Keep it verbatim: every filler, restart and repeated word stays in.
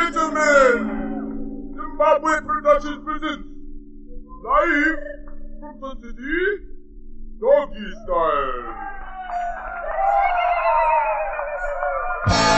gentlemen, Zimbabwe Productions presents live from Sun City, Doggy Style.